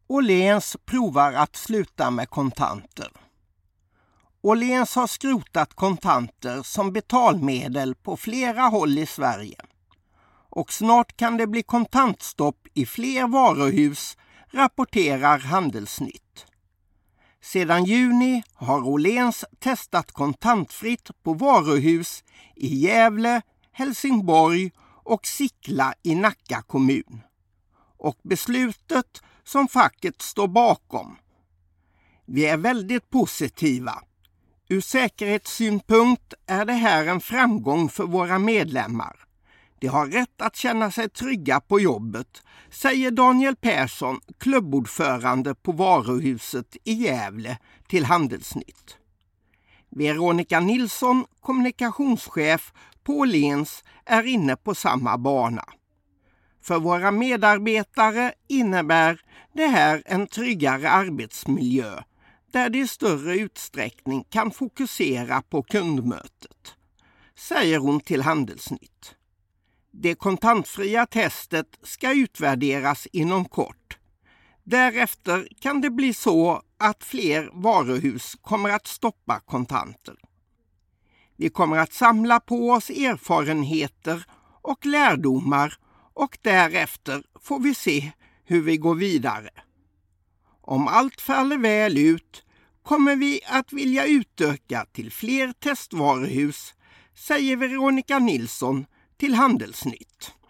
Åhléns provar att sluta med kontanter. Åhléns har skrotat kontanter som betalmedel på flera håll i Sverige. Och snart kan det bli kontantstopp i fler varuhus, rapporterar Handelsnytt. Sedan juni har Åhléns testat kontantfritt på varuhus i Gävle, Helsingborg och Sickla i Nacka kommun. Och beslutet som facket står bakom. Vi är väldigt positiva. Ur säkerhetssynpunkt är det här en framgång för våra medlemmar. De har rätt att känna sig trygga på jobbet, säger Daniel Persson, klubbordförande på varuhuset i Gävle, till Handelsnytt. Veronica Nilsson, kommunikationschef på Åhléns, är inne på samma bana. För våra medarbetare innebär det här en tryggare arbetsmiljö där de i större utsträckning kan fokusera på kundmötet, säger hon till Handelsnytt. Det kontantfria testet ska utvärderas inom kort. Därefter kan det bli så att fler varuhus kommer att stoppa kontanter. Vi kommer att samla på oss erfarenheter och lärdomar och därefter får vi se hur vi går vidare. Om allt faller väl ut kommer vi att vilja utöka till fler testvaruhus, säger Veronica Nilsson till Handelsnytt.